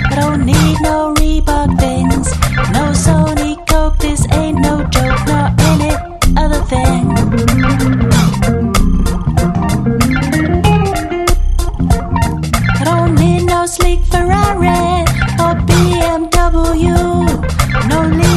I don't need no Reebok things, no Sony Coke, this ain't no joke, nor any other thing. I don't need no sleek Ferrari or BMW, no